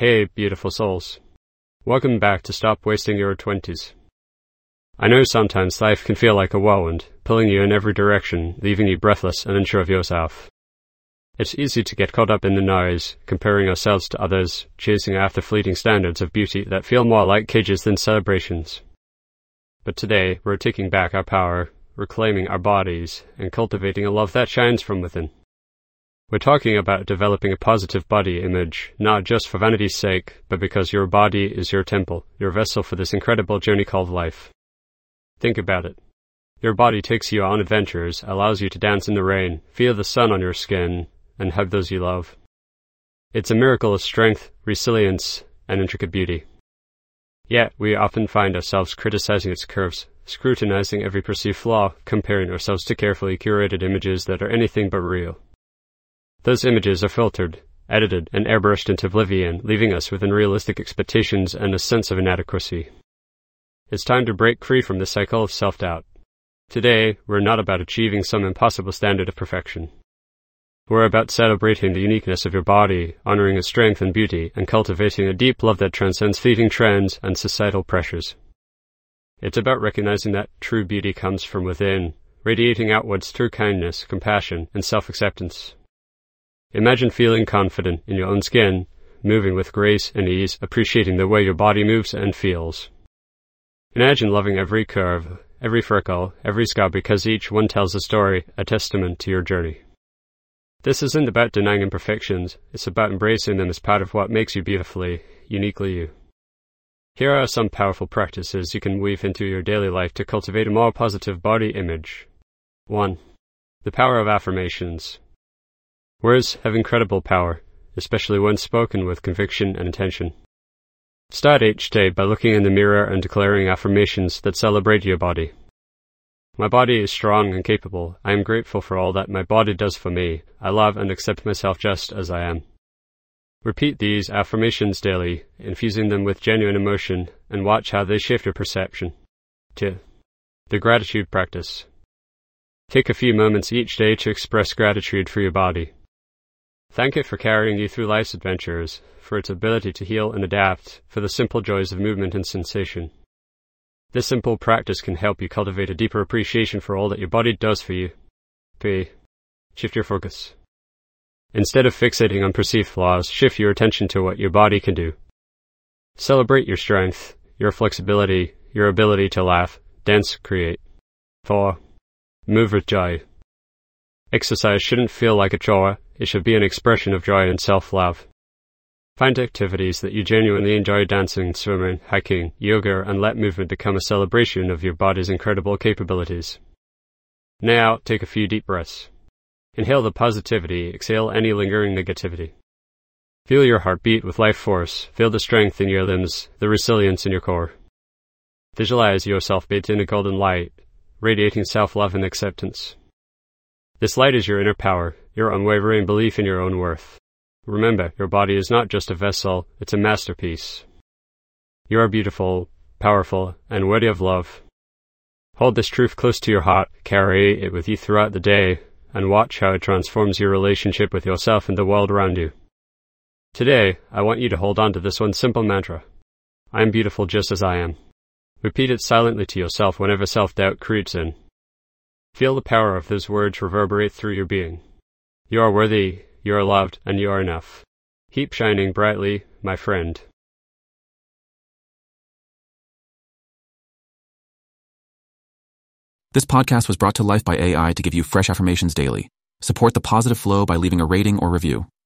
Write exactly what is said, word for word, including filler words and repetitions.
Hey, beautiful souls. Welcome back to Stop Wasting Your twenties. I know sometimes life can feel like a whirlwind, pulling you in every direction, leaving you breathless and unsure of yourself. It's easy to get caught up in the noise, comparing ourselves to others, chasing after fleeting standards of beauty that feel more like cages than celebrations. But today, we're taking back our power, reclaiming our bodies, and cultivating a love that shines from within. We're talking about developing a positive body image, not just for vanity's sake, but because your body is your temple, your vessel for this incredible journey called life. Think about it. Your body takes you on adventures, allows you to dance in the rain, feel the sun on your skin, and hug those you love. It's a miracle of strength, resilience, and intricate beauty. Yet, we often find ourselves criticizing its curves, scrutinizing every perceived flaw, comparing ourselves to carefully curated images that are anything but real. Those images are filtered, edited, and airbrushed into oblivion, leaving us with unrealistic expectations and a sense of inadequacy. It's time to break free from this cycle of self-doubt. Today, we're not about achieving some impossible standard of perfection. We're about celebrating the uniqueness of your body, honoring its strength and beauty, and cultivating a deep love that transcends fleeting trends and societal pressures. It's about recognizing that true beauty comes from within, radiating outwards through kindness, compassion, and self-acceptance. Imagine feeling confident in your own skin, moving with grace and ease, appreciating the way your body moves and feels. Imagine loving every curve, every freckle, every scar, because each one tells a story, a testament to your journey. This isn't about denying imperfections, it's about embracing them as part of what makes you beautifully, uniquely you. Here are some powerful practices you can weave into your daily life to cultivate a more positive body image. one. The power of affirmations. Words have incredible power, especially when spoken with conviction and intention. Start each day by looking in the mirror and declaring affirmations that celebrate your body. My body is strong and capable. I am grateful for all that my body does for me. I love and accept myself just as I am. Repeat these affirmations daily, infusing them with genuine emotion, and watch how they shift your perception. two. The gratitude practice. Take a few moments each day to express gratitude for your body. Thank it for carrying you through life's adventures, for its ability to heal and adapt, for the simple joys of movement and sensation. This simple practice can help you cultivate a deeper appreciation for all that your body does for you. three. Shift your focus. Instead of fixating on perceived flaws, shift your attention to what your body can do. Celebrate your strength, your flexibility, your ability to laugh, dance, create. four. Move with joy. Exercise shouldn't feel like a chore. It should be an expression of joy and self-love. Find activities that you genuinely enjoy: dancing, swimming, hiking, yoga, and let movement become a celebration of your body's incredible capabilities. Now, take a few deep breaths. Inhale the positivity, exhale any lingering negativity. Feel your heart beat with life force, feel the strength in your limbs, the resilience in your core. Visualize yourself bathed in a golden light, radiating self-love and acceptance. This light is your inner power, your unwavering belief in your own worth. Remember, your body is not just a vessel, it's a masterpiece. You are beautiful, powerful, and worthy of love. Hold this truth close to your heart, carry it with you throughout the day, and watch how it transforms your relationship with yourself and the world around you. Today, I want you to hold on to this one simple mantra. I am beautiful just as I am. Repeat it silently to yourself whenever self-doubt creeps in. Feel the power of those words reverberate through your being. You are worthy, you are loved, and you are enough. Keep shining brightly, my friend. This podcast was brought to life by A I to give you fresh affirmations daily. Support the positive flow by leaving a rating or review.